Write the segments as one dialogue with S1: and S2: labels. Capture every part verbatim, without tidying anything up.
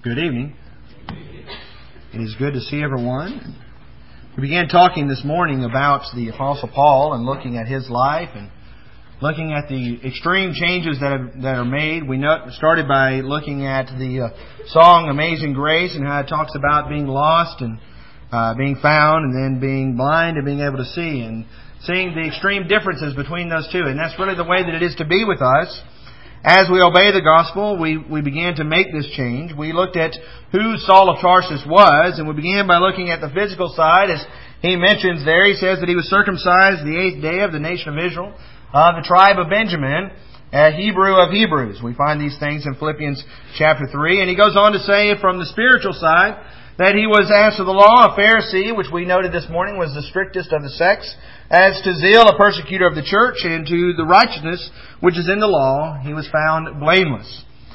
S1: Good evening. It is good to see everyone. We began talking this morning about the Apostle Paul and looking at his life and looking at the extreme changes that have, that are made. We started by looking at the uh, song Amazing Grace and how it talks about being lost and uh, being found and then being blind and being able to see and seeing the extreme differences between those two. And that's really the way that it is to be with us. As we obey the gospel, we, we began to make this change. We looked at who Saul of Tarsus was, and we began by looking at the physical side. As he mentions there, he says that he was circumcised the eighth day of the nation of Israel, of the tribe of Benjamin, a Hebrew of Hebrews. We find these things in Philippians chapter three. And he goes on to say from the spiritual side that he was, as to the law, a Pharisee, which we noted this morning was the strictest of the sects. As to zeal, a persecutor of the church, and to the righteousness which is in the law, he was found blameless.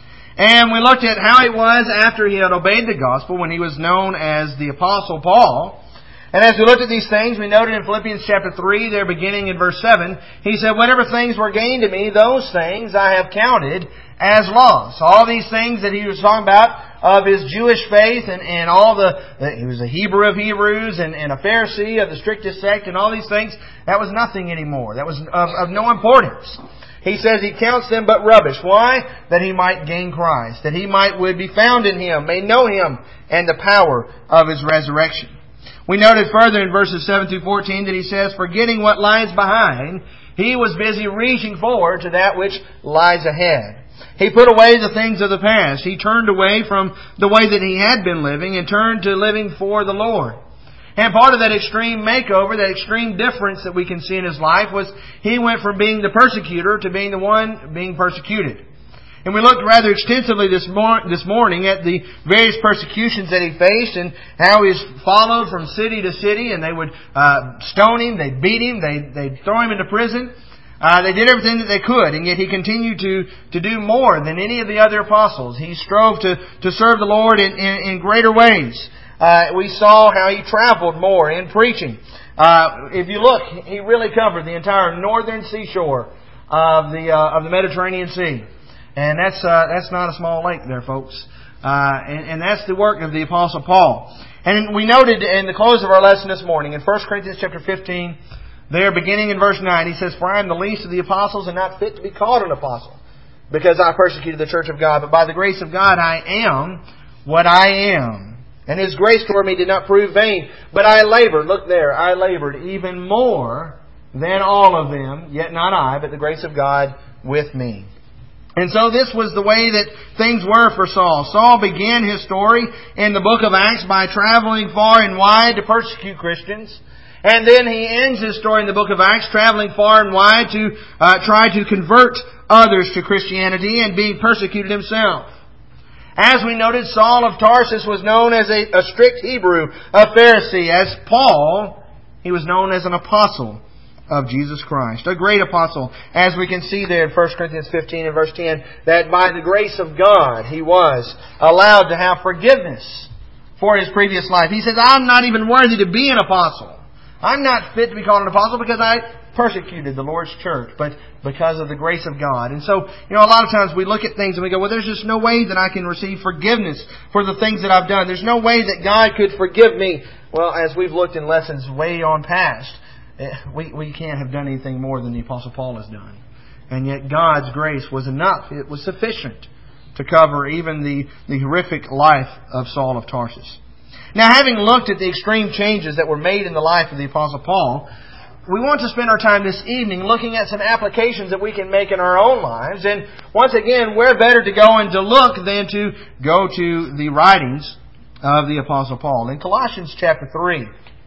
S1: And we looked at how it was after he had obeyed the gospel, when he was known as the Apostle Paul. And as we looked at these things, we noted in Philippians chapter three, there beginning in verse seven, he said, "Whatever things were gained to me, those things I have counted as loss." All these things that he was talking about of his Jewish faith and, and all the, he was a Hebrew of Hebrews and, and a Pharisee of the strictest sect and all these things, that was nothing anymore. That was of, of no importance. He says he counts them but rubbish. Why? That he might gain Christ. That he might would be found in Him, may know Him and the power of His resurrection. We noted further in verses seven through fourteen that he says, forgetting what lies behind, he was busy reaching forward to that which lies ahead. He put away the things of the past. He turned away from the way that he had been living and turned to living for the Lord. And part of that extreme makeover, that extreme difference that we can see in his life was he went from being the persecutor to being the one being persecuted. And we looked rather extensively this, mor- this morning at the various persecutions that he faced and how he was followed from city to city, and they would uh, stone him, they'd beat him, they'd, they'd throw him into prison. Uh, they did everything that they could, and yet he continued to, to do more than any of the other apostles. He strove to, to serve the Lord in, in, in greater ways. Uh, we saw how he traveled more in preaching. Uh, if you look, he really covered the entire northern seashore of the uh, of the Mediterranean Sea. And that's uh, that's not a small lake there, folks. Uh, and, and that's the work of the Apostle Paul. And we noted in the close of our lesson this morning, in First Corinthians chapter fifteen, there beginning in verse nine, he says, "For I am the least of the apostles and not fit to be called an apostle, because I persecuted the church of God. But by the grace of God I am what I am. And His grace toward me did not prove vain. But I labored," look there, "I labored even more than all of them, yet not I, but the grace of God with me." And so this was the way that things were for Saul. Saul began his story in the book of Acts by traveling far and wide to persecute Christians. And then he ends his story in the book of Acts traveling far and wide to uh, try to convert others to Christianity and being persecuted himself. As we noted, Saul of Tarsus was known as a, a strict Hebrew, a Pharisee. As Paul, he was known as an apostle of Jesus Christ, a great apostle, as we can see there in First Corinthians fifteen and verse ten, that by the grace of God he was allowed to have forgiveness for his previous life. He says, "I'm not even worthy to be an apostle. I'm not fit to be called an apostle because I persecuted the Lord's church, but because of the grace of God." And so, you know, a lot of times we look at things and we go, well, there's just no way that I can receive forgiveness for the things that I've done. There's no way that God could forgive me. Well, as we've looked in lessons way on past, we, we can't have done anything more than the Apostle Paul has done. And yet God's grace was enough. It was sufficient to cover even the, the horrific life of Saul of Tarsus. Now, having looked at the extreme changes that were made in the life of the Apostle Paul, we want to spend our time this evening looking at some applications that we can make in our own lives. And once again, where better to go and to look than to go to the writings of the Apostle Paul. In Colossians chapter three,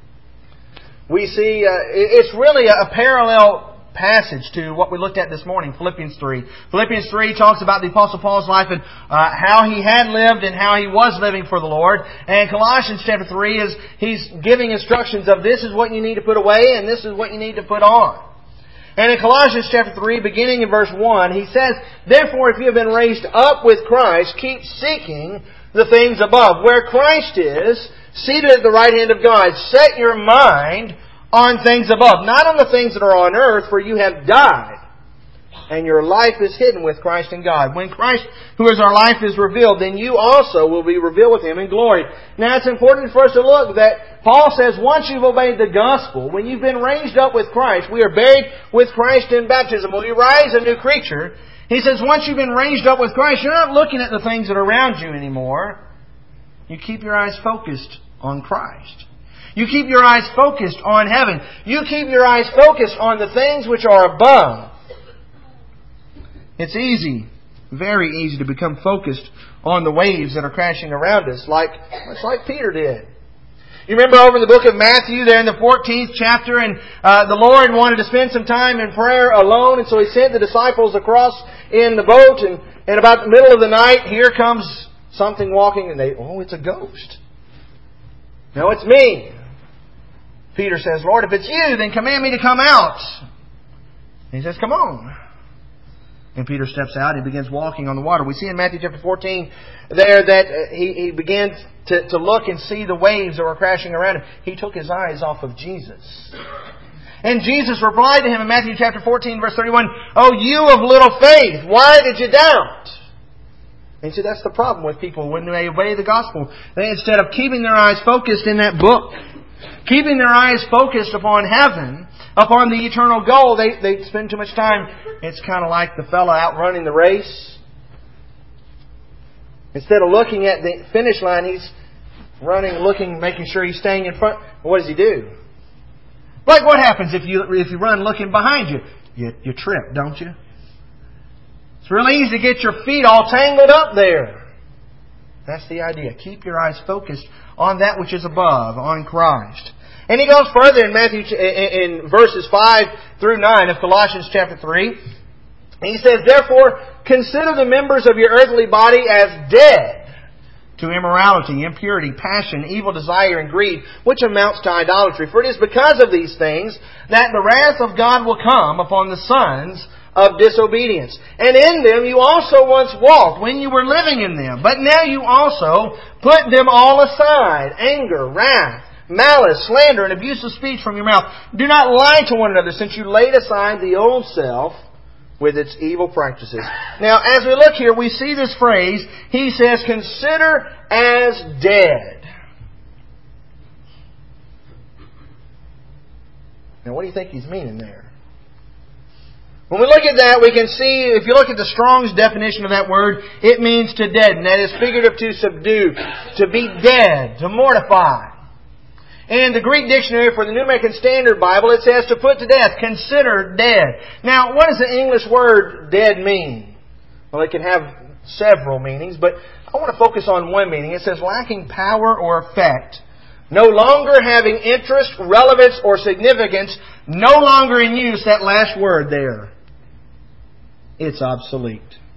S1: we see uh, it's really a parallel passage to what we looked at this morning, Philippians three. Philippians three talks about the Apostle Paul's life and uh, how he had lived and how he was living for the Lord. And Colossians chapter three is he's giving instructions of this is what you need to put away and this is what you need to put on. And in Colossians chapter three, beginning in verse one, he says, "Therefore, if you have been raised up with Christ, keep seeking the things above, where Christ is, seated at the right hand of God. Set your mind on things above, not on the things that are on earth, for you have died, and your life is hidden with Christ in God. When Christ, who is our life, is revealed, then you also will be revealed with Him in glory. Now it's important for us to look that Paul says once you've obeyed the gospel, when you've been raised up with Christ, we are buried with Christ in baptism. When you rise a new creature, he says once you've been raised up with Christ, you're not looking at the things that are around you anymore. You keep your eyes focused on Christ. You keep your eyes focused on heaven. You keep your eyes focused on the things which are above. It's easy, very easy to become focused on the waves that are crashing around us, like much like Peter did. You remember over in the book of Matthew, there in the fourteenth chapter, and uh, the Lord wanted to spend some time in prayer alone, and so He sent the disciples across in the boat, and, and about the middle of the night, here comes something walking, and they, oh, it's a ghost. No, it's me. Peter says, Lord, if it's you, then command me to come out. And He says, come on. And Peter steps out and begins walking on the water. We see in Matthew chapter fourteen there that he, he began to, to look and see the waves that were crashing around him. He took his eyes off of Jesus. And Jesus replied to him in Matthew chapter fourteen, verse thirty-one, "Oh, you of little faith, why did you doubt?" And see, that's the problem with people when they obey the gospel. They, instead of keeping their eyes focused in that book, keeping their eyes focused upon heaven, upon the eternal goal, they, they spend too much time. It's kind of like the fellow out running the race. Instead of looking at the finish line, he's running, looking, making sure he's staying in front. What does he do? Like what happens if you if you run looking behind you? You, you trip, don't you? It's really easy to get your feet all tangled up there. That's the idea. Keep your eyes focused on that which is above, on Christ. And he goes further in Matthew, in verses five through nine of Colossians chapter three. He says, "Therefore, consider the members of your earthly body as dead to immorality, impurity, passion, evil desire, and greed, which amounts to idolatry. For it is because of these things that the wrath of God will come upon the sons of disobedience. And in them you also once walked when you were living in them. But now you also put them all aside, anger, wrath, malice, slander, and abusive speech from your mouth. Do not lie to one another, since you laid aside the old self with its evil practices." Now, as we look here, we see this phrase. He says, "Consider as dead." Now, what do you think he's meaning there? When we look at that, we can see, if you look at the Strong's definition of that word, it means to deaden. That is figurative, to subdue, to be dead, to mortify. In the Greek dictionary for the New American Standard Bible, it says to put to death, consider dead. Now, what does the English word dead mean? Well, it can have several meanings, but I want to focus on one meaning. It says lacking power or effect, no longer having interest, relevance, or significance, no longer in use. That last word there. It's obsolete.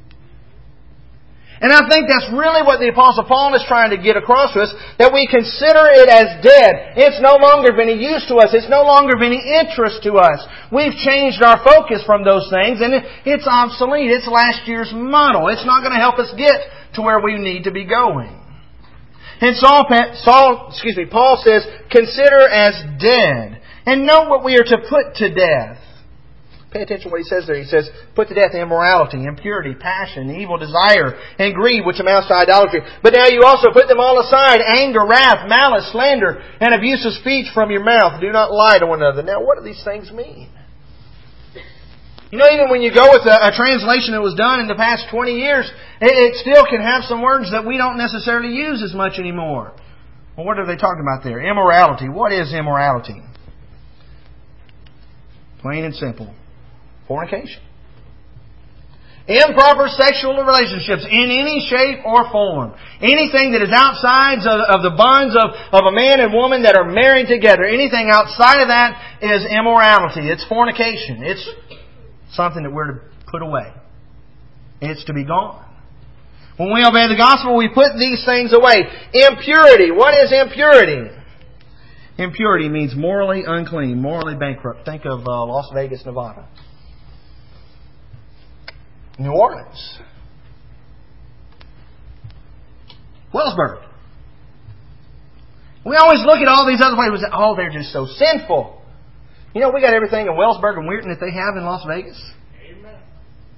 S1: And I think that's really what the Apostle Paul is trying to get across to us, that we consider it as dead. It's no longer of any use to us. It's no longer of any interest to us. We've changed our focus from those things, and it's obsolete. It's last year's model. It's not going to help us get to where we need to be going. And Saul, Saul, excuse me, Paul says, consider as dead. And note what we are to put to death. Pay attention to what he says there. He says, put to death immorality, impurity, passion, evil desire, and greed, which amounts to idolatry. But now you also put them all aside, anger, wrath, malice, slander, and abusive speech from your mouth. Do not lie to one another. Now, what do these things mean? You know, even when you go with a, a translation that was done in the past twenty years, it, it still can have some words that we don't necessarily use as much anymore. Well, what are they talking about there? Immorality. What is immorality? Plain and simple. Fornication. Improper sexual relationships in any shape or form. Anything that is outside of, of the bonds of, of a man and woman that are married together. Anything outside of that is immorality. It's fornication. It's something that we're to put away. It's to be gone. When we obey the gospel, we put these things away. Impurity. What is impurity? Impurity means morally unclean, morally bankrupt. Think of uh, Las Vegas, Nevada. New Orleans. Wellsburg. We always look at all these other places and say, oh, they're just so sinful. You know, we got everything in Wellsburg and Weirton that they have in Las Vegas.
S2: Amen.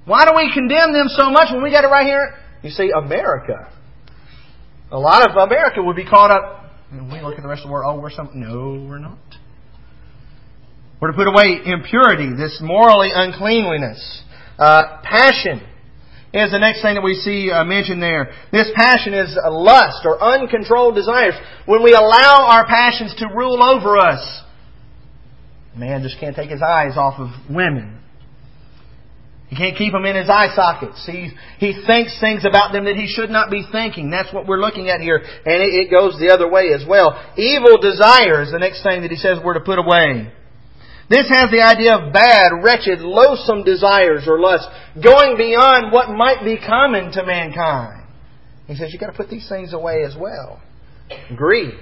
S1: Why do we condemn them so much when we got it right here? You see, America. A lot of America would be caught up. And we look at the rest of the world, oh, we're some... No, we're not. We're to put away impurity, this morally uncleanliness. Uh, passion is the next thing that we see uh, mentioned there. This passion is a lust or uncontrolled desires. When we allow our passions to rule over us, man just can't take his eyes off of women. He can't keep them in his eye sockets. He, he thinks things about them that he should not be thinking. That's what we're looking at here. And it, it goes the other way as well. Evil desires, the next thing that he says we're to put away. This has the idea of bad, wretched, loathsome desires or lusts, going beyond what might be common to mankind. He says you've got to put these things away as well. Greed.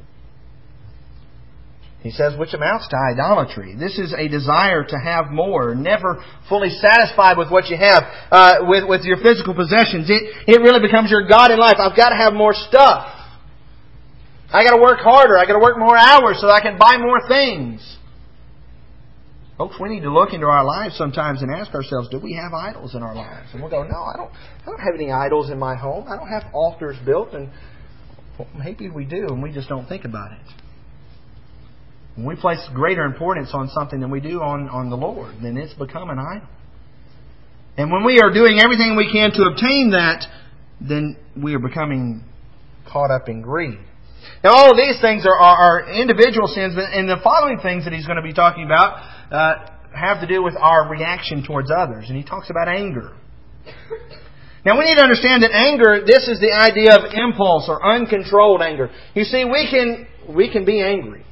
S1: He says, which amounts to idolatry. This is a desire to have more, never fully satisfied with what you have, uh, with, with your physical possessions. It, it really becomes your God in life. I've got to have more stuff. I got to work harder. I got to work more hours so that I can buy more things. Folks, we need to look into our lives sometimes and ask ourselves, do we have idols in our lives? And we'll go, no, I don't, I don't have any idols in my home. I don't have altars built. And well, maybe we do, and we just don't think about it. When we place greater importance on something than we do on, on the Lord, then it's become an idol. And when we are doing everything we can to obtain that, then we are becoming caught up in greed. Now, all of these things are, are, are individual sins, and the following things that he's going to be talking about uh, have to do with our reaction towards others. And he talks about anger. Now, we need to understand that anger, this is the idea of impulse or uncontrolled anger. You see, we can we can be angry.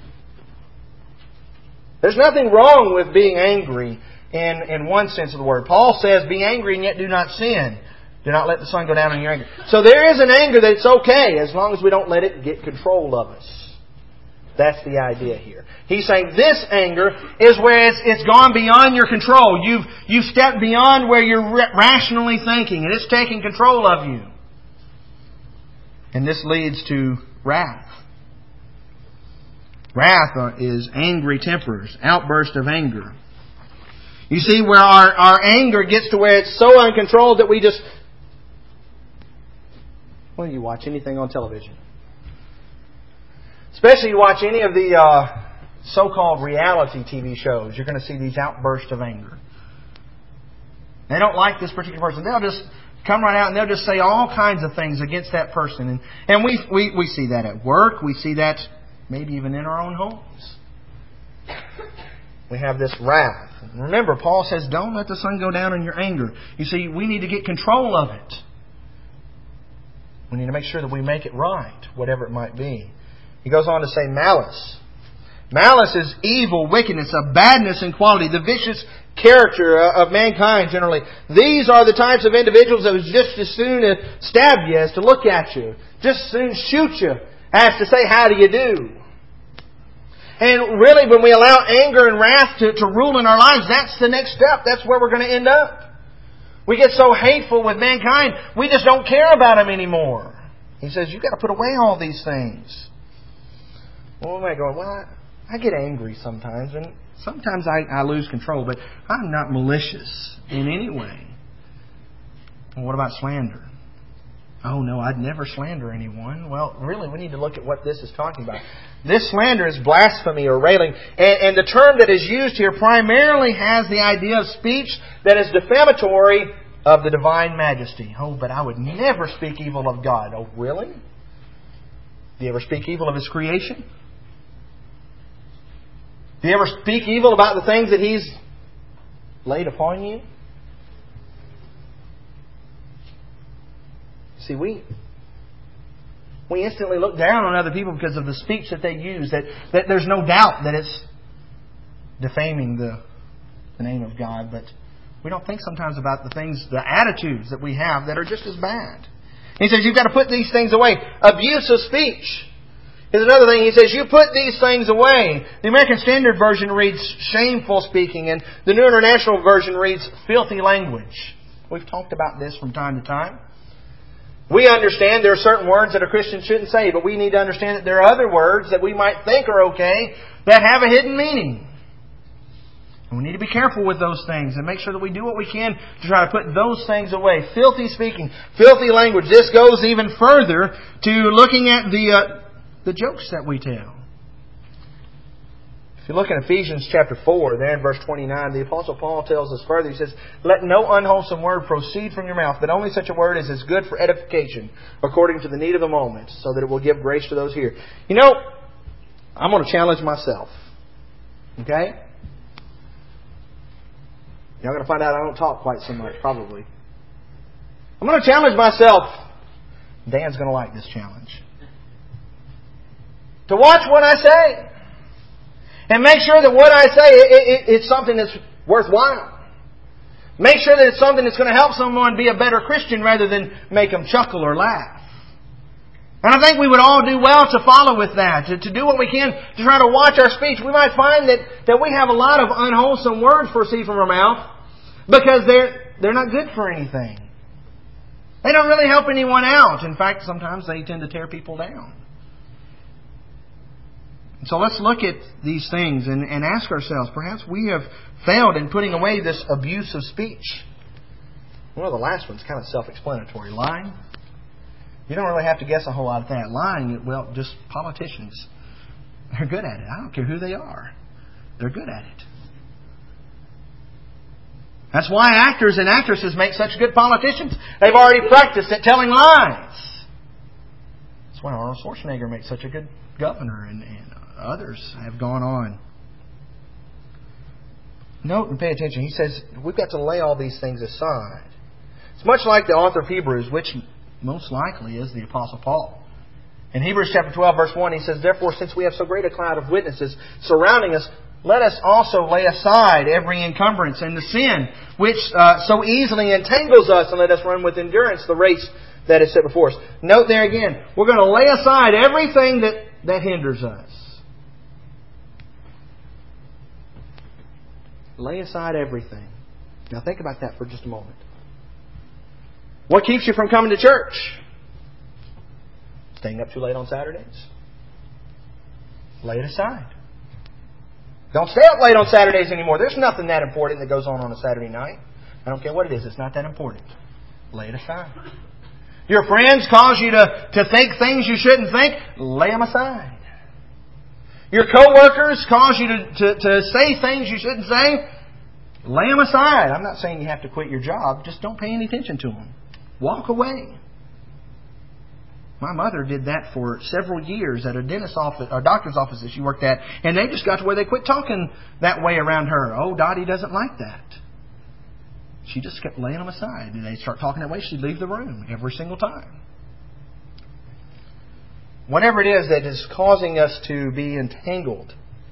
S1: There's nothing wrong with being angry in, in one sense of the word. Paul says, be angry and yet do not sin. Do not let the sun go down on your anger. So there is an anger that's okay as long as we don't let it get control of us. That's the idea here. He's saying this anger is where it's, it's gone beyond your control. You've, you've stepped beyond where you're rationally thinking, and it's taking control of you. And this leads to wrath. Wrath is angry tempers, outburst of anger. You see, where our, our anger gets to where it's so uncontrolled that we just... When you watch anything on television, especially you watch any of the uh, so-called reality T V shows, you're going to see these outbursts of anger. They don't like this particular person. They'll just come right out and they'll just say all kinds of things against that person. And, and we, we, we see that at work. We see that maybe even in our own homes. We have this wrath. Remember, Paul says, don't let the sun go down in your anger. You see, we need to get control of it. We need to make sure that we make it right, whatever it might be. He goes on to say malice. Malice is evil, wickedness, a badness in quality, the vicious character of mankind generally. These are the types of individuals that would just as soon stab you as to look at you. Just as soon shoot you as to say, how do you do? And really, when we allow anger and wrath to, to rule in our lives, that's the next step. That's where we're going to end up. We get so hateful with mankind, we just don't care about them anymore. He says, you've got to put away all these things. Well, am I going, well, I, I get angry sometimes, and sometimes I, I lose control, but I'm not malicious in any way. Well, what about slander? Oh, no, I'd never slander anyone. Well, really, we need to look at what this is talking about. This slander is blasphemy or railing. And, and the term that is used here primarily has the idea of speech that is defamatory of the divine majesty. Oh, but I would never speak evil of God. Oh, really? Do you ever speak evil of His creation? Do you ever speak evil about the things that He's laid upon you? See, we we instantly look down on other people because of the speech that they use. That, that there's no doubt that it's defaming the, the name of God. But we don't think sometimes about the things, the attitudes that we have that are just as bad. He says, you've got to put these things away. Abuse of speech is another thing. He says, you put these things away. The American Standard Version reads shameful speaking, and the New International Version reads filthy language. We've talked about this from time to time. We understand there are certain words that a Christian shouldn't say, but we need to understand that there are other words that we might think are okay that have a hidden meaning. And we need to be careful with those things and make sure that we do what we can to try to put those things away. Filthy speaking, filthy language. This goes even further to looking at the uh, the jokes that we tell. If you look in Ephesians chapter four, there in verse twenty-nine, the Apostle Paul tells us further. He says, "Let no unwholesome word proceed from your mouth, but only such a word as is good for edification, according to the need of the moment, so that it will give grace to those here." You know, I'm going to challenge myself. Okay? You're going to find out I don't talk quite so much, probably. I'm going to challenge myself. Dan's going to like this challenge. To watch what I say. And make sure that what I say, it, it, it's something that's worthwhile. Make sure that it's something that's going to help someone be a better Christian rather than make them chuckle or laugh. And I think we would all do well to follow with that, to, to do what we can to try to watch our speech. We might find that, that we have a lot of unwholesome words proceed from our mouth because they're, they're not good for anything. They don't really help anyone out. In fact, sometimes they tend to tear people down. So let's look at these things and, and ask ourselves, perhaps we have failed in putting away this abuse of speech. Well, the last one's kind of self-explanatory. Lying. You don't really have to guess a whole lot at that. Lying, well, just politicians. They're good at it. I don't care who they are. They're good at it. That's why actors and actresses make such good politicians. They've already practiced at telling lies. That's why Arnold Schwarzenegger makes such a good governor, and, and others have gone on. Note and pay attention. He says we've got to lay all these things aside. It's much like the author of Hebrews, which most likely is the Apostle Paul. In Hebrews chapter twelve, verse one, he says, "Therefore, since we have so great a cloud of witnesses surrounding us, let us also lay aside every encumbrance and the sin which uh, so easily entangles us, and let us run with endurance the race that is set before us." Note there again, we're going to lay aside everything that, that hinders us. Lay aside everything. Now think about that for just a moment. What keeps you from coming to church? Staying up too late on Saturdays? Lay it aside. Don't stay up late on Saturdays anymore. There's nothing that important that goes on on a Saturday night. I don't care what it is. It's not that important. Lay it aside. Your friends cause you to, to think things you shouldn't think. Lay them aside. Your co-workers cause you to, to, to say things you shouldn't say. Lay them aside. I'm not saying you have to quit your job. Just don't pay any attention to them. Walk away. My mother did that for several years at a dentist's office, or doctor's office that she worked at, and they just got to where they quit talking that way around her. Oh, Dottie doesn't like that. She just kept laying them aside. And they'd start talking that way, she'd leave the room every single time. Whatever it is that is causing us to be entangled.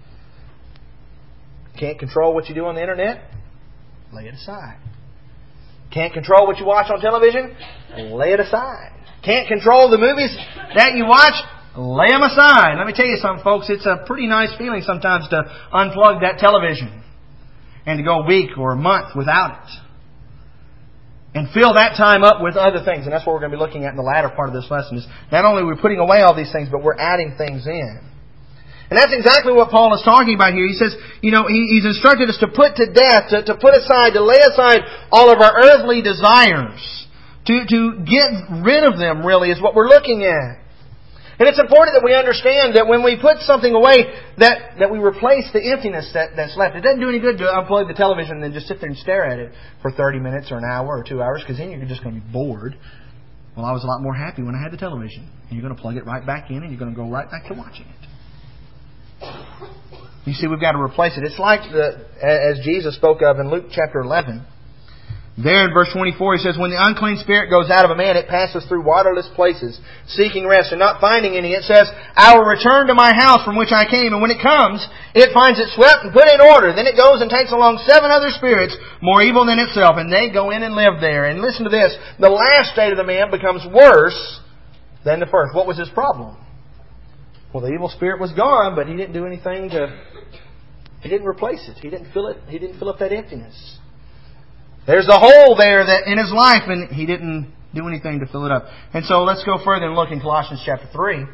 S1: Can't control what you do on the internet? Lay it aside. Can't control what you watch on television? Lay it aside. Can't control the movies that you watch? Lay them aside. Let me tell you something, folks. It's a pretty nice feeling sometimes to unplug that television and to go a week or a month without it. And fill that time up with other things. And that's what we're going to be looking at in the latter part of this lesson. Is not only are we putting away all these things, but we're adding things in. And that's exactly what Paul is talking about here. He says, you know, he, he's instructed us to put to death, to, to put aside, to lay aside all of our earthly desires. To, to get rid of them, really, is what we're looking at. And it's important that we understand that when we put something away, that, that we replace the emptiness that, that's left. It doesn't do any good to unplug the television and then just sit there and stare at it for thirty minutes or an hour or two hours, because then you're just going to be bored. Well, I was a lot more happy when I had the television. And you're going to plug it right back in and you're going to go right back to watching it. You see, we've got to replace it. It's like the, as Jesus spoke of in Luke chapter eleven. There in verse twenty-four, he says, "When the unclean spirit goes out of a man, it passes through waterless places, seeking rest, and not finding any. It says, I will return to my house from which I came. And when it comes, it finds it swept and put in order. Then it goes and takes along seven other spirits, more evil than itself, and they go in and live there." And listen to this. The last state of the man becomes worse than the first. What was his problem? Well, the evil spirit was gone, but he didn't do anything to... He didn't replace it. He didn't fill it. He didn't fill up that emptiness. There's a hole there that in his life, and he didn't do anything to fill it up. And so let's go further and look in Colossians chapter three.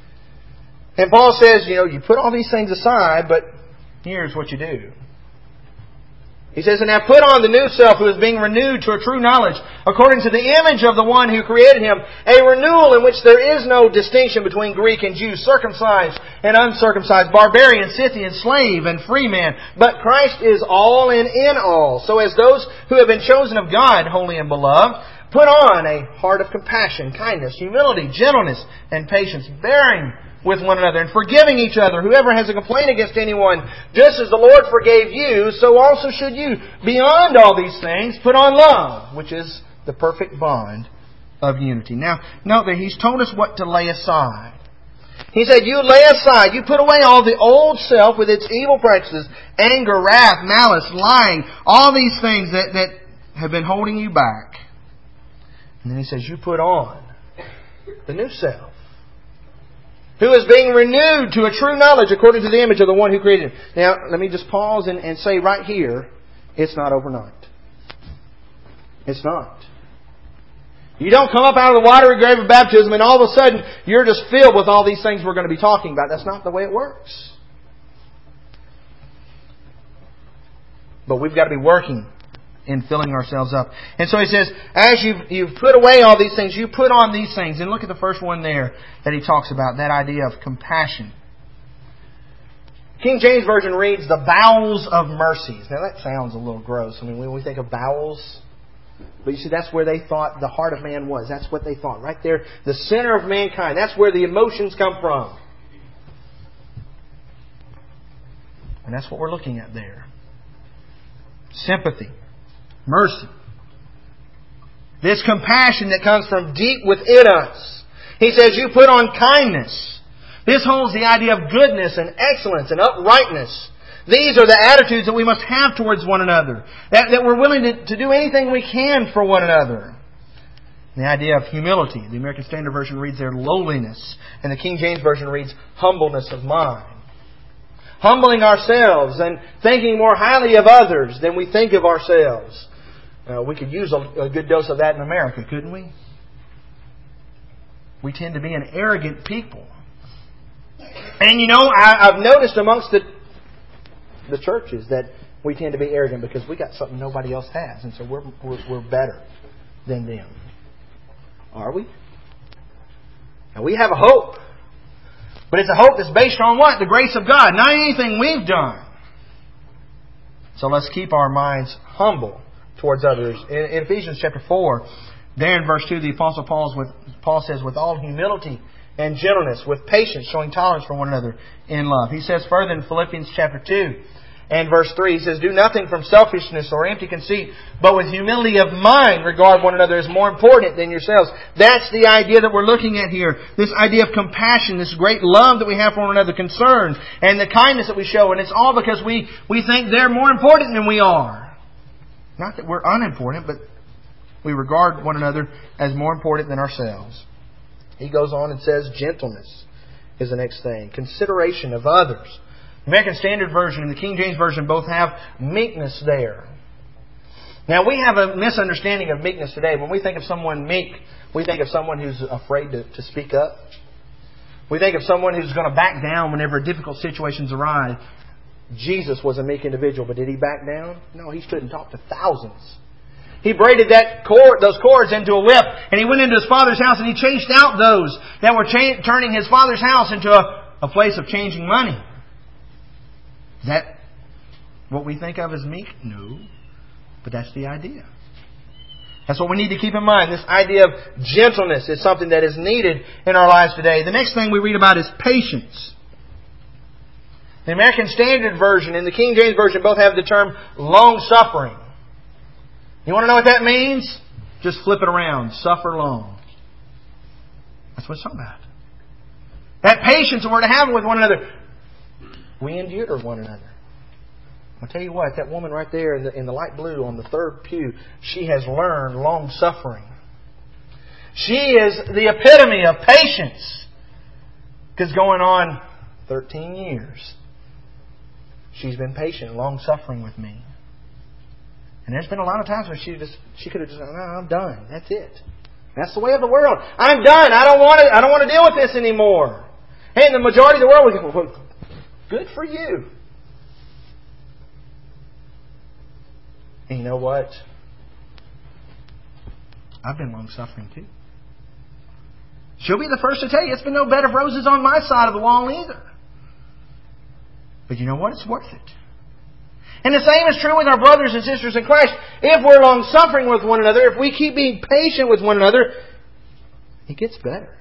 S1: And Paul says, you know, you put all these things aside, but here's what you do. He says, and have put on the new self who is being renewed to a true knowledge according to the image of the one who created him. A renewal in which there is no distinction between Greek and Jew, circumcised and uncircumcised, barbarian, Scythian, slave and free man. But Christ is all and in all. So as those who have been chosen of God, holy and beloved, put on a heart of compassion, kindness, humility, gentleness, and patience, bearing with one another and forgiving each other. Whoever has a complaint against anyone, just as the Lord forgave you, so also should you. Beyond all these things, put on love, which is the perfect bond of unity. Now, note that He's told us what to lay aside. He said, you lay aside, you put away all the old self with its evil practices, anger, wrath, malice, lying, all these things that, that have been holding you back. And then He says, you put on the new self, who is being renewed to a true knowledge according to the image of the one who created him. Now, let me just pause and, and say right here, it's not overnight. It's not. You don't come up out of the watery grave of baptism and all of a sudden you're just filled with all these things we're going to be talking about. That's not the way it works. But we've got to be working in filling ourselves up. And so He says, as you've, you've put away all these things, you put on these things. And look at the first one there that he talks about, that idea of compassion. King James Version reads, the bowels of mercies. Now that sounds a little gross. I mean, when we think of bowels, but you see, that's where they thought the heart of man was. That's what they thought. Right there, the center of mankind. That's where the emotions come from. And that's what we're looking at there. Sympathy. Mercy. This compassion that comes from deep within us. He says, you put on kindness. This holds the idea of goodness and excellence and uprightness. These are the attitudes that we must have towards one another. That, that we're willing to, to do anything we can for one another. The idea of humility. The American Standard Version reads there lowliness. And the King James Version reads humbleness of mind. Humbling ourselves and thinking more highly of others than we think of ourselves. Uh, we could use a, a good dose of that in America, couldn't we? We tend to be an arrogant people. And you know, I, I've noticed amongst the the churches that we tend to be arrogant because we got something nobody else has. And so we're, we're, we're better than them. Are we? Now we have a hope. But it's a hope that's based on what? The grace of God. Not anything we've done. So let's keep our minds humble towards others. In, in Ephesians chapter four, there in verse two, the Apostle Paul's with, Paul says, with all humility and gentleness, with patience, showing tolerance for one another in love. He says further in Philippians chapter two and verse three, he says, do nothing from selfishness or empty conceit, but with humility of mind regard one another as more important than yourselves. That's the idea that we're looking at here. This idea of compassion, this great love that we have for one another, concern, and the kindness that we show. And it's all because we, we think they're more important than we are. Not that we're unimportant, but we regard one another as more important than ourselves. He goes on and says gentleness is the next thing. Consideration of others. The American Standard Version and the King James Version both have meekness there. Now we have a misunderstanding of meekness today. When we think of someone meek, we think of someone who's afraid to, to speak up. We think of someone who's going to back down whenever difficult situations arise. Jesus was a meek individual, but did He back down? No, He stood and talked to thousands. He braided that cord, those cords into a whip, and He went into His Father's house and He chased out those that were cha- turning His Father's house into a, a place of changing money. Is that what we think of as meek? No. But that's the idea. That's what we need to keep in mind. This idea of gentleness is something that is needed in our lives today. The next thing we read about is patience. The American Standard Version and the King James Version both have the term long-suffering. You want to know what that means? Just flip it around. Suffer long. That's what it's talking about. That patience that we're to have with one another. We endure one another. I'll tell you what, that woman right there in the, in the light blue on the third pew, she has learned long-suffering. She is the epitome of patience. Because going on thirteen years, she's been patient, long-suffering with me. And there's been a lot of times where she just she could have just said, no, I'm done. That's it. That's the way of the world. I'm done. I don't want to I don't want to deal with this anymore. And the majority of the world would go, well, good for you. And you know what? I've been long-suffering too. She'll be the first to tell you it's been no bed of roses on my side of the wall either. But you know what? It's worth it. And the same is true with our brothers and sisters in Christ. If we're long-suffering with one another, if we keep being patient with one another, it gets better.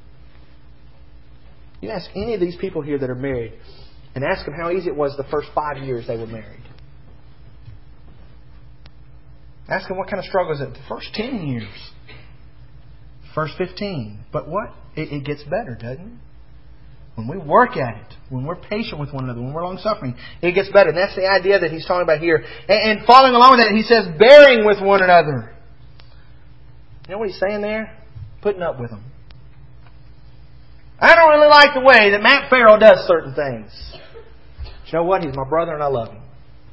S1: You ask any of these people here that are married and ask them how easy it was the first five years they were married. Ask them what kind of struggle is it the first ten years. First fifteen. But what? It, it gets better, doesn't it? When we work at it, when we're patient with one another, when we're long-suffering, it gets better. And that's the idea that he's talking about here. And, and following along with that, he says, bearing with one another. You know what he's saying there? Putting up with them. I don't really like the way that Matt Farrell does certain things. But you know what? He's my brother and I love him.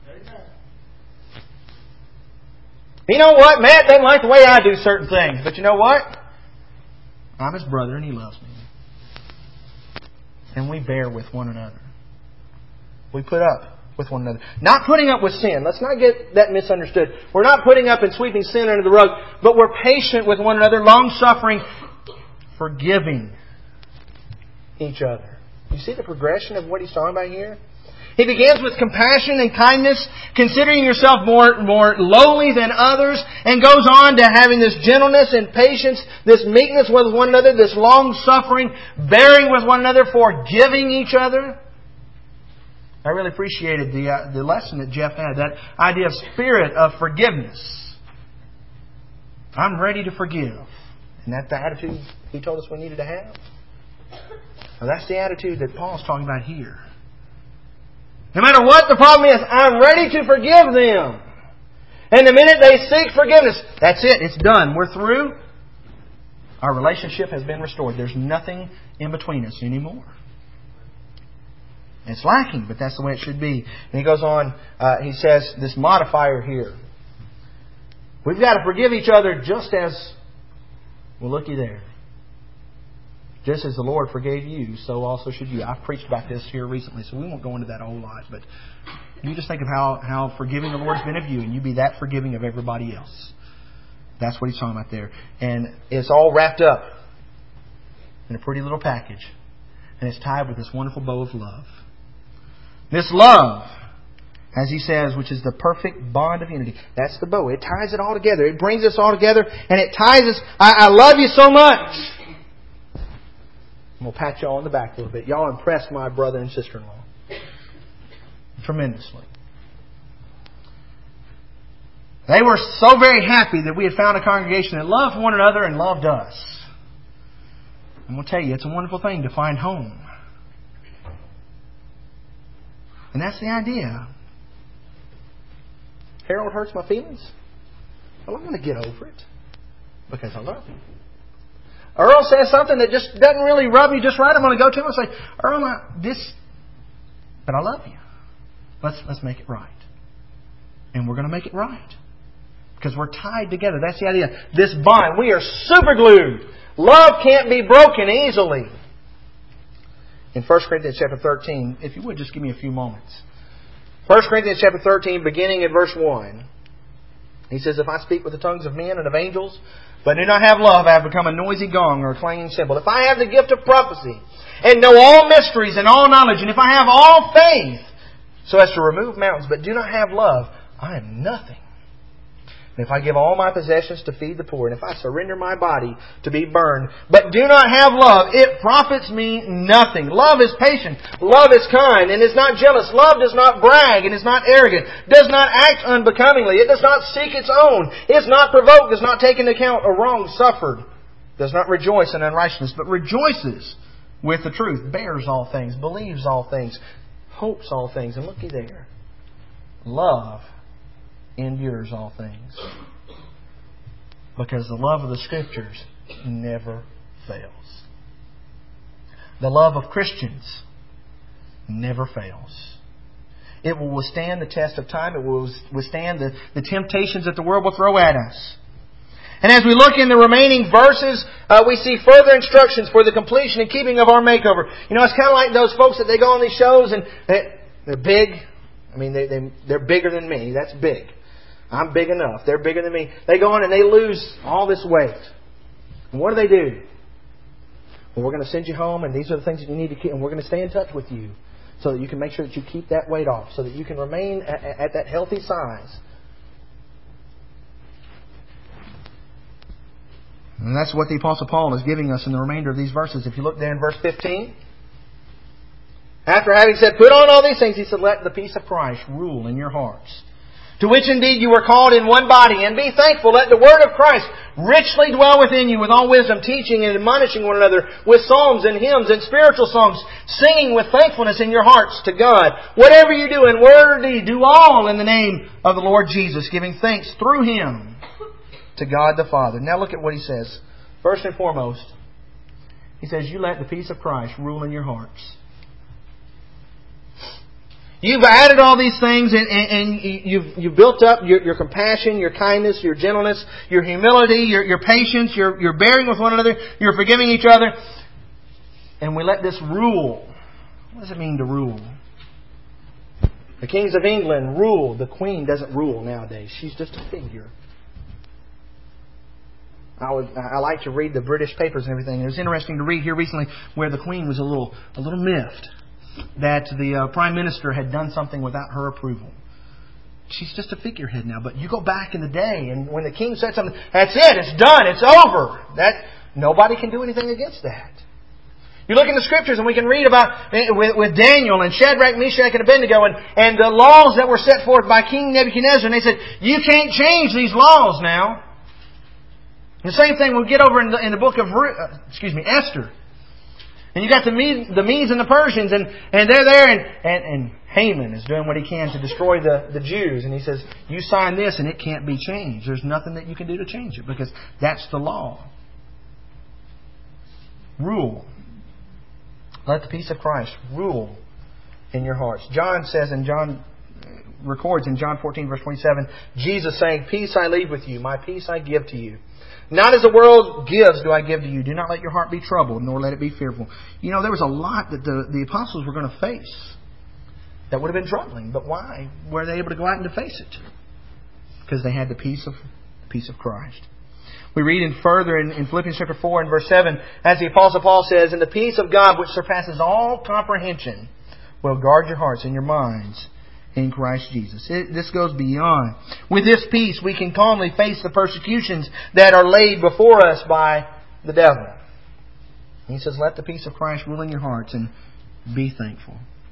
S1: You know what? Matt doesn't like the way I do certain things. But you know what? I'm his brother and he loves me. And we bear with one another. We put up with one another. Not putting up with sin. Let's not get that misunderstood. We're not putting up and sweeping sin under the rug. But we're patient with one another, long-suffering, forgiving each other. You see the progression of what he's talking about here? He begins with compassion and kindness, considering yourself more, more lowly than others, and goes on to having this gentleness and patience, this meekness with one another, this long-suffering, bearing with one another, forgiving each other. I really appreciated the, uh, the lesson that Jeff had, that idea of spirit of forgiveness. I'm ready to forgive. And that's the attitude he told us we needed to have. Well, that's the attitude that Paul's talking about here. No matter what the problem is, I'm ready to forgive them. And the minute they seek forgiveness, that's it. It's done. We're through. Our relationship has been restored. There's nothing in between us anymore. It's lacking, but that's the way it should be. And he goes on, uh, he says, this modifier here. We've got to forgive each other just as, well, looky there. Just as the Lord forgave you, so also should you. I've preached about this here recently, so we won't go into that a whole lot. But you just think of how, how forgiving the Lord's been of you, and you be that forgiving of everybody else. That's what he's talking about there. And it's all wrapped up in a pretty little package. And it's tied with this wonderful bow of love. This love, as he says, which is the perfect bond of unity. That's the bow. It ties it all together. It brings us all together, and it ties us. I, I love you so much. I'm going to pat y'all on the back a little bit. Y'all impressed my brother and sister-in-law tremendously. They were so very happy that we had found a congregation that loved one another and loved us. I'm going to tell you, it's a wonderful thing to find home. And that's the idea. Harold hurts my feelings. Well, I'm going to get over it because I love him. Earl says something that just doesn't really rub you just right. I'm going to go to him and say, Earl, I, this, but I love you. Let's let's make it right. And we're going to make it right. Because we're tied together. That's the idea. This bond, we are super glued. Love can't be broken easily. In First Corinthians chapter thirteen, if you would just give me a few moments. First Corinthians chapter thirteen, beginning at verse one. He says, if I speak with the tongues of men and of angels, but do not have love, I have become a noisy gong or a clanging cymbal. If I have the gift of prophecy and know all mysteries and all knowledge, and if I have all faith so as to remove mountains, but do not have love, I am nothing. And if I give all my possessions to feed the poor, and if I surrender my body to be burned, but do not have love, it profits me nothing. Love is patient. Love is kind and is not jealous. Love does not brag and is not arrogant. Does not act unbecomingly. It does not seek its own. Is not provoked. Does not take into account a wrong suffered. Does not rejoice in unrighteousness, but rejoices with the truth. Bears all things. Believes all things. Hopes all things. And looky there. Love endures all things. Because the love of the Scriptures never fails. The love of Christians never fails. It will withstand the test of time. It will withstand the, the temptations that the world will throw at us. And as we look in the remaining verses, uh, we see further instructions for the completion and keeping of our makeover. You know, it's kind of like those folks that they go on these shows and they, they're big. I mean, they, they, they're bigger than me. That's big. I'm big enough. They're bigger than me. They go on and they lose all this weight. And what do they do? Well, we're going to send you home, and these are the things that you need to keep, and we're going to stay in touch with you so that you can make sure that you keep that weight off, so that you can remain at, at that healthy size. And that's what the Apostle Paul is giving us in the remainder of these verses. If you look there in verse fifteen, after having said, put on all these things, he said, let the peace of Christ rule in your hearts, to which indeed you were called in one body, and be thankful. Let the word of Christ richly dwell within you with all wisdom, teaching and admonishing one another with psalms and hymns and spiritual songs, singing with thankfulness in your hearts to God. Whatever you do in word or deed, do all in the name of the Lord Jesus, giving thanks through Him to God the Father. Now look at what he says. First and foremost, he says, you let the peace of Christ rule in your hearts. You've added all these things, and, and, and you've, you've built up your, your compassion, your kindness, your gentleness, your humility, your, your patience, your, your bearing with one another, you're forgiving each other. And we let this rule. What does it mean to rule? The kings of England rule. The Queen doesn't rule nowadays. She's just a figure. I would I like to read the British papers and everything. It was interesting to read here recently where the Queen was a little a little miffed that the uh, Prime Minister had done something without her approval. She's just a figurehead now. But you go back in the day, and when the King said something, that's it, it's done, it's over. That nobody can do anything against that. You look in the Scriptures, and we can read about with, with Daniel and Shadrach, Meshach, and Abednego, and, and the laws that were set forth by King Nebuchadnezzar. And they said, you can't change these laws now. The same thing we'll get over in the, in the book of uh, excuse me Esther. And you got the Medes, the Medes and the Persians, and, and they're there, and, and, and Haman is doing what he can to destroy the, the Jews. And he says, you sign this and it can't be changed. There's nothing that you can do to change it because that's the law. Rule. Let the peace of Christ rule in your hearts. John says, and John records in John fourteen verse twenty-seven, Jesus saying, peace I leave with you, my peace I give to you. Not as the world gives do I give to you. Do not let your heart be troubled, nor let it be fearful. You know, there was a lot that the, the apostles were going to face that would have been troubling. But why were they able to go out and to face it? Because they had the peace of the peace of Christ. We read in further in, in Philippians chapter four and verse seven, as the Apostle Paul says, and the peace of God which surpasses all comprehension will guard your hearts and your minds in Christ Jesus. It, this goes beyond. With this peace, we can calmly face the persecutions that are laid before us by the devil. He says, let the peace of Christ rule in your hearts and be thankful.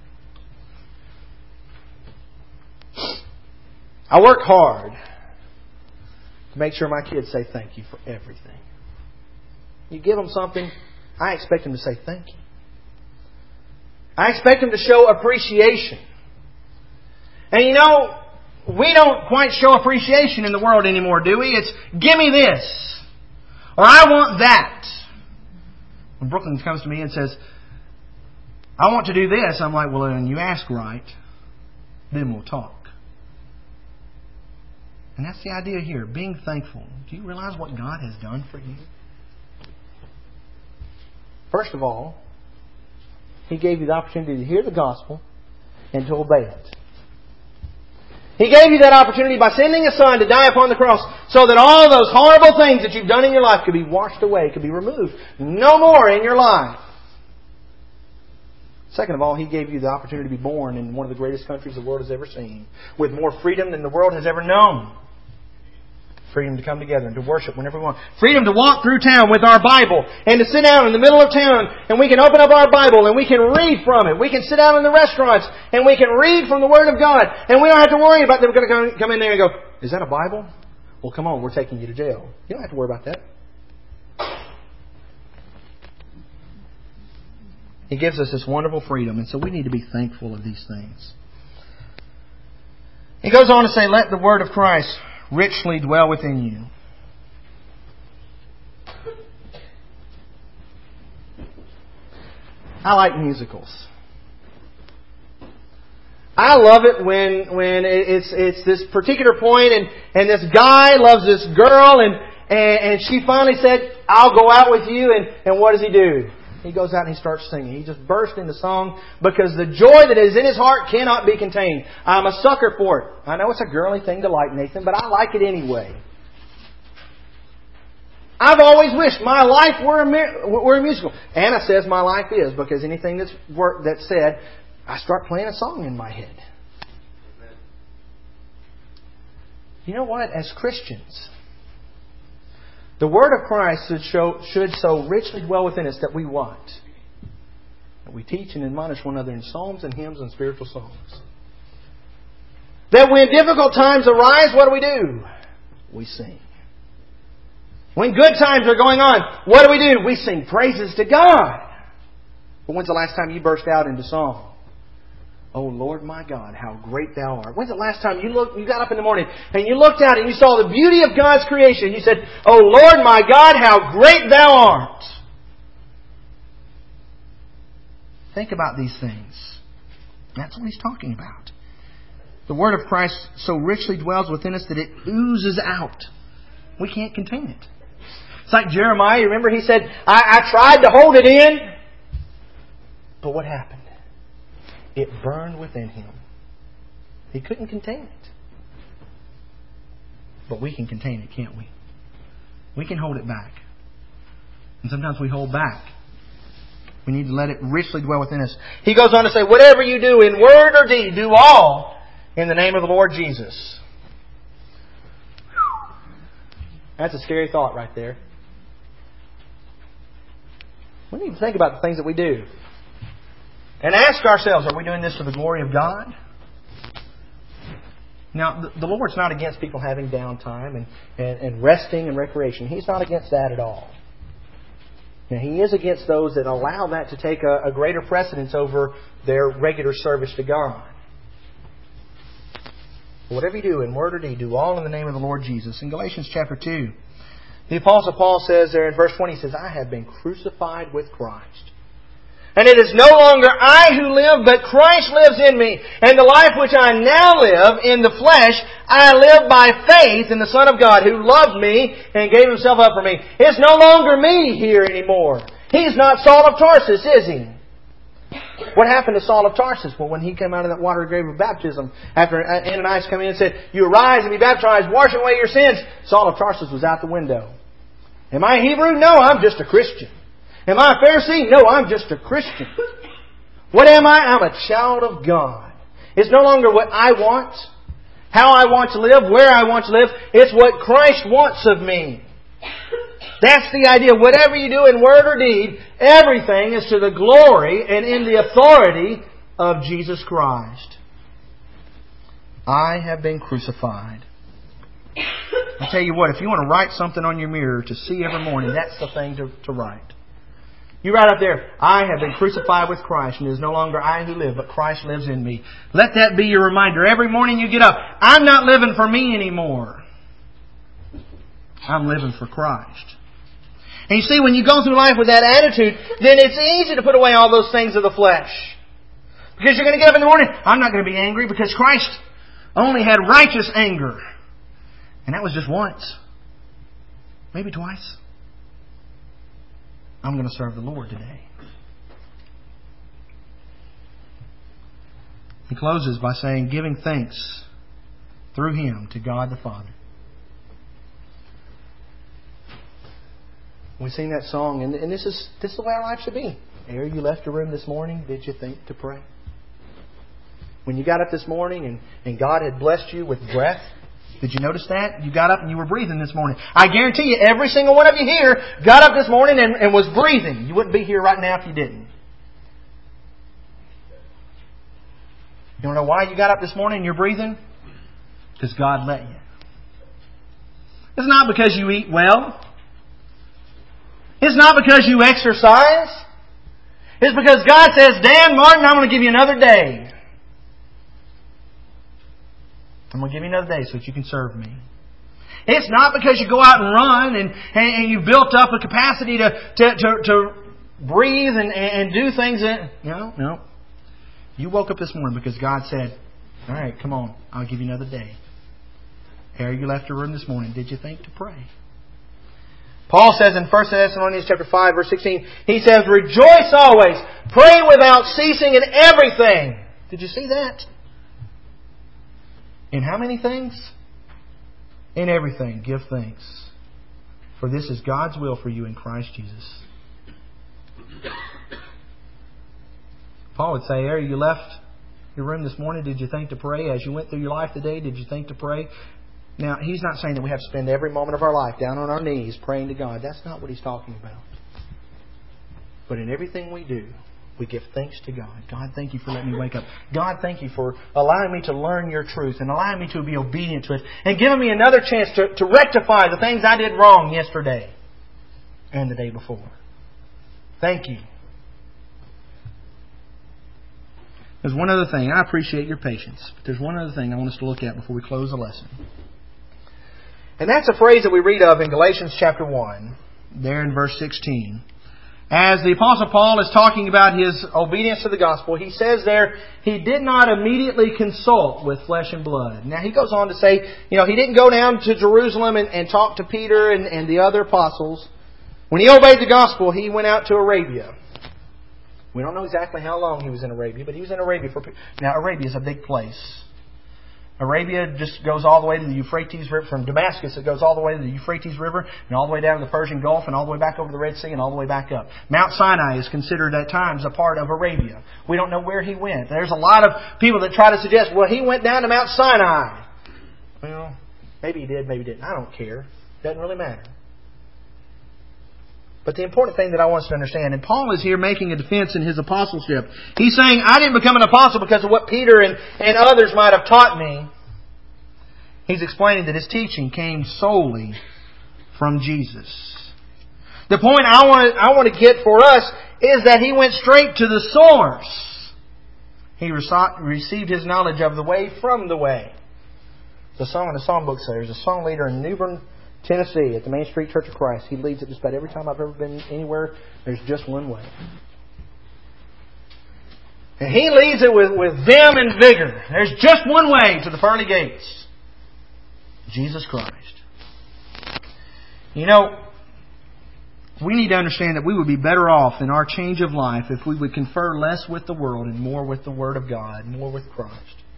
S1: I work hard to make sure my kids say thank you for everything. You give them something, I expect them to say thank you. I expect them to show appreciation. And you know, we don't quite show appreciation in the world anymore, do we? It's, give me this. Or I want that. When Brooklyn comes to me and says, I want to do this, I'm like, well, then you ask right, then we'll talk. And that's the idea here, being thankful. Do you realize what God has done for you? First of all, He gave you the opportunity to hear the gospel and to obey it. He gave you that opportunity by sending a Son to die upon the cross so that all those horrible things that you've done in your life could be washed away, could be removed. No more in your life. Second of all, He gave you the opportunity to be born in one of the greatest countries the world has ever seen, with more freedom than the world has ever known. Freedom to come together and to worship whenever we want. Freedom to walk through town with our Bible and to sit down in the middle of town and we can open up our Bible and we can read from it. We can sit down in the restaurants and we can read from the Word of God. And we don't have to worry about them going to come in there and go, is that a Bible? Well, come on, we're taking you to jail. You don't have to worry about that. He gives us this wonderful freedom, and so we need to be thankful of these things. He goes on to say, let the Word of Christ richly dwell within you. I like musicals. I love it when when it's it's this particular point and, and this guy loves this girl and, and, and she finally said, I'll go out with you, and, and what does he do? he goes out and he starts singing. He just bursts into song because the joy that is in his heart cannot be contained. I'm a sucker for it. I know it's a girly thing to like, Nathan, but I like it anyway. I've always wished my life were a, were a musical. Anna says my life is, because anything that's, that's said, I start playing a song in my head. You know what? As Christians, the Word of Christ should, show, should so richly dwell within us that we what? That we teach and admonish one another in psalms and hymns and spiritual songs. That when difficult times arise, what do we do? We sing. When good times are going on, what do we do? We sing praises to God. But when's the last time you burst out into song? Oh Lord my God, how great Thou art. When's the last time you looked, you got up in the morning and you looked out and you saw the beauty of God's creation? You said, Oh Lord my God, how great Thou art. Think about these things. That's what He's talking about. The Word of Christ so richly dwells within us that it oozes out. We can't contain it. It's like Jeremiah. Remember he said, I, I tried to hold it in. But what happened? It burned within him. He couldn't contain it. But we can contain it, can't we? We can hold it back. And sometimes we hold back. We need to let it richly dwell within us. He goes on to say, whatever you do in word or deed, do all in the name of the Lord Jesus. That's a scary thought right there. We need to think about the things that we do. And ask ourselves, are we doing this for the glory of God? Now, the Lord's not against people having downtime and, and, and resting and recreation. He's not against that at all. Now, He is against those that allow that to take a, a greater precedence over their regular service to God. Whatever you do in word or deed, do all in the name of the Lord Jesus. In Galatians chapter two, the Apostle Paul says there in verse twenty, he says, I have been crucified with Christ. And it is no longer I who live, but Christ lives in me. And the life which I now live in the flesh, I live by faith in the Son of God who loved me and gave Himself up for me. It's no longer me here anymore. He's not Saul of Tarsus, is he? What happened to Saul of Tarsus? Well, when he came out of that watery grave of baptism, after Ananias came in and said, you arise and be baptized, washing away your sins, Saul of Tarsus was out the window. Am I a Hebrew? No, I'm just a Christian. Am I a Pharisee? No, I'm just a Christian. What am I? I'm a child of God. It's no longer what I want, how I want to live, where I want to live. It's what Christ wants of me. That's the idea. Whatever you do in word or deed, everything is to the glory and in the authority of Jesus Christ. I have been crucified. I tell you what, if you want to write something on your mirror to see every morning, that's the thing to, to write. You write up there, I have been crucified with Christ, and it is no longer I who live, but Christ lives in me. Let that be your reminder. Every morning you get up, I'm not living for me anymore. I'm living for Christ. And you see, when you go through life with that attitude, then it's easy to put away all those things of the flesh. Because you're going to get up in the morning, I'm not going to be angry because Christ only had righteous anger. And that was just once. Maybe twice. I'm going to serve the Lord today. He closes by saying, giving thanks through Him to God the Father. We sing that song, and, and this is this is the way our life should be. Ere you left your room this morning, did you think to pray? When you got up this morning and, and God had blessed you with breath, did you notice that? You got up and you were breathing this morning. I guarantee you, every single one of you here got up this morning and, and was breathing. You wouldn't be here right now if you didn't. You want to know why you got up this morning and you're breathing? Because God let you. It's not because you eat well. It's not because you exercise. It's because God says, Dan Martin, I'm going to give you another day. I'm going to give you another day so that you can serve me. It's not because you go out and run and, and, and you've built up a capacity to, to, to, to breathe and, and do things. That, no, no. You woke up this morning because God said, all right, come on, I'll give you another day. Ere you left your room this morning, did you think to pray? Paul says in First Thessalonians chapter five, verse sixteen, he says, "Rejoice always, pray without ceasing in everything." Did you see that? In how many things? In everything, give thanks. For this is God's will for you in Christ Jesus. Paul would say, "Ere you left your room this morning, did you think to pray? As you went through your life today, did you think to pray?" Now, he's not saying that we have to spend every moment of our life down on our knees praying to God. That's not what he's talking about. But in everything we do, we give thanks to God. God, thank you for letting me wake up. God, thank you for allowing me to learn your truth and allowing me to be obedient to it and giving me another chance to, to rectify the things I did wrong yesterday and the day before. Thank you. There's one other thing. I appreciate your patience. But there's one other thing I want us to look at before we close the lesson. And that's a phrase that we read of in Galatians chapter one, there in verse sixteen. As the Apostle Paul is talking about his obedience to the gospel, he says there, he did not immediately consult with flesh and blood. Now he goes on to say, you know, he didn't go down to Jerusalem and, and talk to Peter and, and the other apostles. When he obeyed the gospel, he went out to Arabia. We don't know exactly how long he was in Arabia, but he was in Arabia for... Now, Arabia is a big place. Arabia just goes all the way to the Euphrates River. From Damascus, it goes all the way to the Euphrates River and all the way down to the Persian Gulf and all the way back over the Red Sea and all the way back up. Mount Sinai is considered at times a part of Arabia. We don't know where he went. There's a lot of people that try to suggest, well, he went down to Mount Sinai. Well, maybe he did, maybe he didn't. I don't care. Doesn't really matter. But the important thing that I want us to understand, and Paul is here making a defense in his apostleship. He's saying, I didn't become an apostle because of what Peter and, and others might have taught me. He's explaining that his teaching came solely from Jesus. The point I want to, I want to get for us is that he went straight to the source. He received his knowledge of the way from the way. The song in the songbook says, there's a song leader in New Bern, Tennessee, at the Main Street Church of Christ. He leads it just about every time I've ever been anywhere. There's just one way. And he leads it with, with vim and vigor. There's just one way to the pearly gates. Jesus Christ. You know, we need to understand that we would be better off in our change of life if we would confer less with the world and more with the Word of God, more with Christ.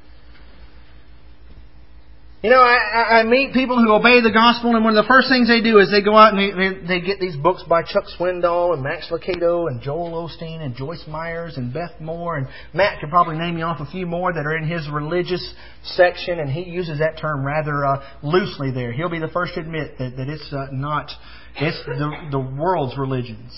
S1: You know, I, I meet people who obey the gospel, and one of the first things they do is they go out and they, they get these books by Chuck Swindoll and Max Lucado and Joel Osteen and Joyce Myers and Beth Moore. And Matt could probably name you off a few more that are in his religious section, and he uses that term rather uh, loosely there. He'll be the first to admit that, that it's uh, not, it's the, the world's religions.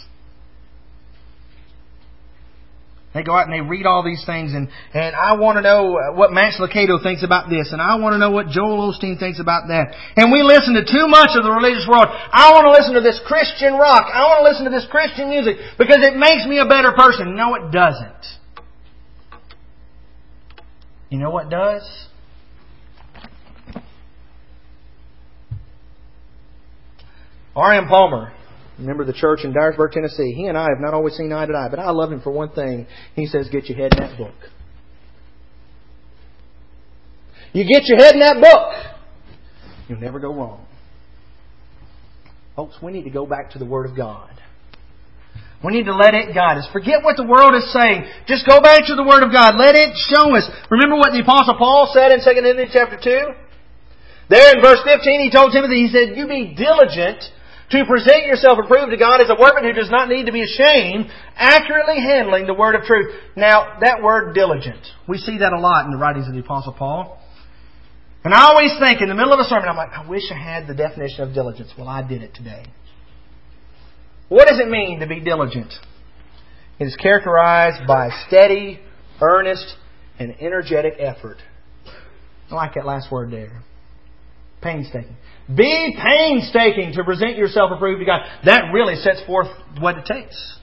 S1: They go out and they read all these things, and, and I want to know what Max Lucado thinks about this, and I want to know what Joel Osteen thinks about that. And we listen to too much of the religious world. I want to listen to this Christian rock. I want to listen to this Christian music because it makes me a better person. No, it doesn't. You know what does? R M Palmer, remember the church in Dyersburg, Tennessee. He and I have not always seen eye to eye, but I love him for one thing. He says, get your head in that book. You get your head in that book, you'll never go wrong. Folks, we need to go back to the Word of God. We need to let it guide us. Forget what the world is saying. Just go back to the Word of God. Let it show us. Remember what the Apostle Paul said in Second Timothy chapter two? There in verse fifteen, he told Timothy, he said, you be diligent to present yourself approved to God as a workman who does not need to be ashamed, accurately handling the word of truth. Now, that word diligent, we see that a lot in the writings of the Apostle Paul. And I always think in the middle of a sermon, I'm like, I wish I had the definition of diligence. Well, I did it today. What does it mean to be diligent? It is characterized by steady, earnest, and energetic effort. I like that last word there. Painstaking. Be painstaking to present yourself approved to God. That really sets forth what it takes.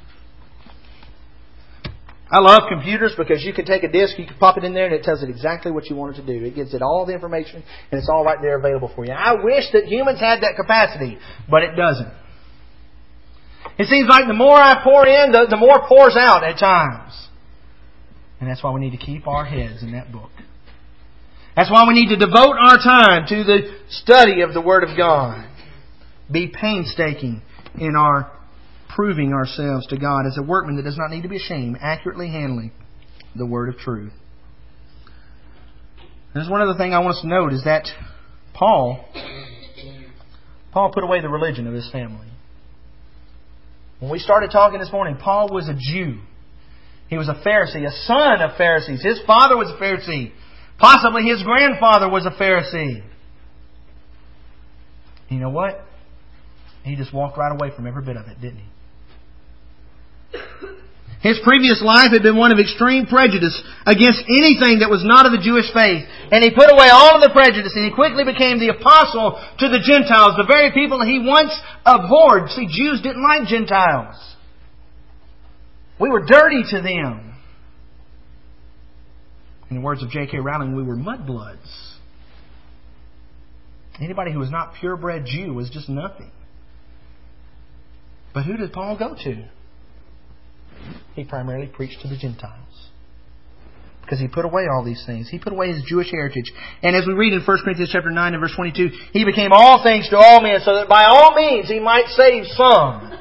S1: I love computers because you can take a disk, you can pop it in there, and it tells it exactly what you want it to do. It gives it all the information, and it's all right there available for you. I wish that humans had that capacity, but it doesn't. It seems like the more I pour in, the, the more pours out at times. And that's why we need to keep our heads in that book. That's why we need to devote our time to the study of the Word of God. be painstaking in our proving ourselves to God as a workman that does not need to be ashamed, accurately handling the word of truth. There's one other thing I want us to note is that Paul, Paul put away the religion of his family. When we started talking this morning, Paul was a Jew. He was a Pharisee, a son of Pharisees. His father was a Pharisee. Possibly his grandfather was a Pharisee. You know what? He just walked right away from every bit of it, didn't he? His previous life had been one of extreme prejudice against anything that was not of the Jewish faith. And he put away all of the prejudice and he quickly became the apostle to the Gentiles, the very people that he once abhorred. See, Jews didn't like Gentiles. We were dirty to them. In the words of J K Rowling, we were mudbloods. Anybody who was not purebred Jew was just nothing. But who did Paul go to? He primarily preached to the Gentiles. Because he put away all these things. He put away his Jewish heritage. And as we read in First Corinthians chapter nine and verse twenty-two, he became all things to all men so that by all means he might save some.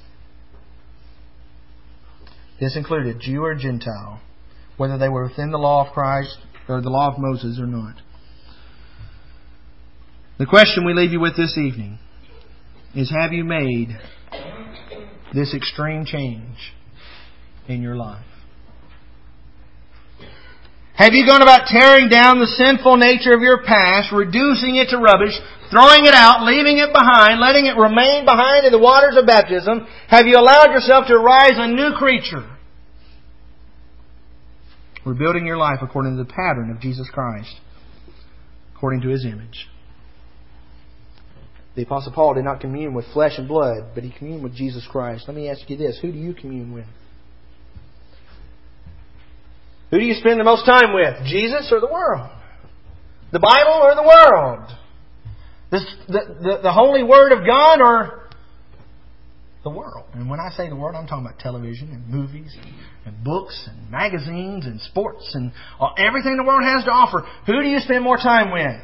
S1: This included Jew or Gentile, whether they were within the law of Christ or the law of Moses or not. The question we leave you with this evening is, have you made this extreme change in your life? Have you gone about tearing down the sinful nature of your past, reducing it to rubbish, throwing it out, leaving it behind, letting it remain behind in the waters of baptism? Have you allowed yourself to rise a new creature? Rebuilding your life according to the pattern of Jesus Christ, according to His image. The Apostle Paul did not commune with flesh and blood, but he communed with Jesus Christ. Let me ask you this. Who do you commune with? Who do you spend the most time with? Jesus or the world? The Bible or the world? The, the, the, the Holy Word of God or the world? And when I say the world, I'm talking about television and movies and books and magazines and sports and everything the world has to offer. Who do you spend more time with?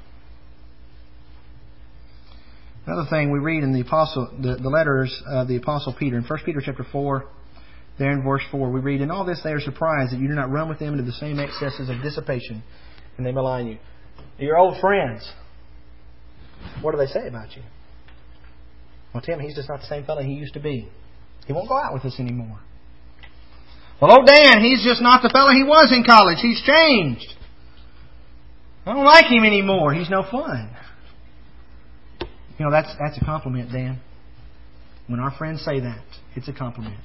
S1: Another thing we read in the apostle, the, the letters of the Apostle Peter, in First Peter chapter four, there in verse four, we read, "In all this they are surprised that you do not run with them into the same excesses of dissipation, and they malign you." Your old friends, what do they say about you? Well, Tim, he's just not the same fellow he used to be. He won't go out with us anymore. Well, old Dan, he's just not the fellow he was in college. He's changed. I don't like him anymore. He's no fun. You know, that's that's a compliment, Dan. When our friends say that, it's a compliment.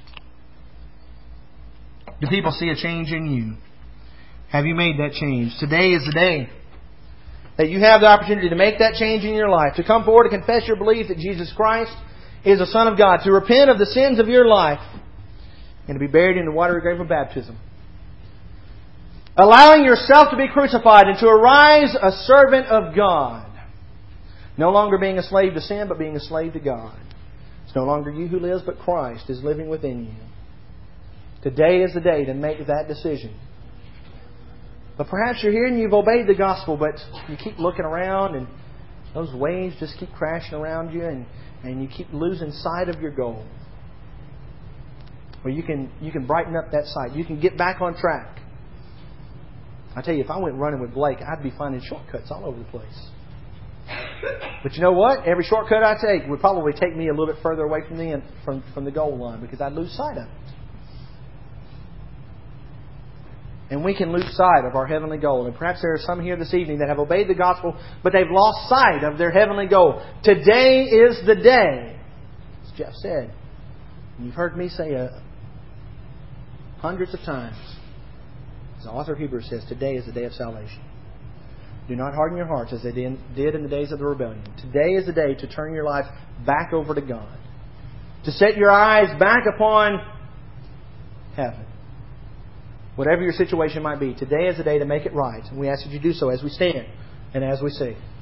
S1: Do people see a change in you? Have you made that change? Today is the day that you have the opportunity to make that change in your life, to come forward to confess your belief that Jesus Christ is the Son of God, to repent of the sins of your life, and to be buried in the watery grave of baptism. Allowing yourself to be crucified and to arise a servant of God. No longer being a slave to sin, but being a slave to God. It's no longer you who lives, but Christ is living within you. Today is the day to make that decision. But perhaps you're here and you've obeyed the gospel, but you keep looking around and those waves just keep crashing around you and, and you keep losing sight of your goal. Well, you can, you can brighten up that sight. You can get back on track. I tell you, if I went running with Blake, I'd be finding shortcuts all over the place. But you know what? Every shortcut I take would probably take me a little bit further away from the end, from, from the goal line, because I'd lose sight of it. And we can lose sight of our heavenly goal. And perhaps there are some here this evening that have obeyed the gospel, but they've lost sight of their heavenly goal. Today is the day, as Jeff said. And you've heard me say uh, hundreds of times. As the author of Hebrews says, today is the day of salvation. Do not harden your hearts as they did in the days of the rebellion. Today is the day to turn your life back over to God. To set your eyes back upon heaven. Whatever your situation might be, today is the day to make it right. And we ask that you do so as we stand and as we sing.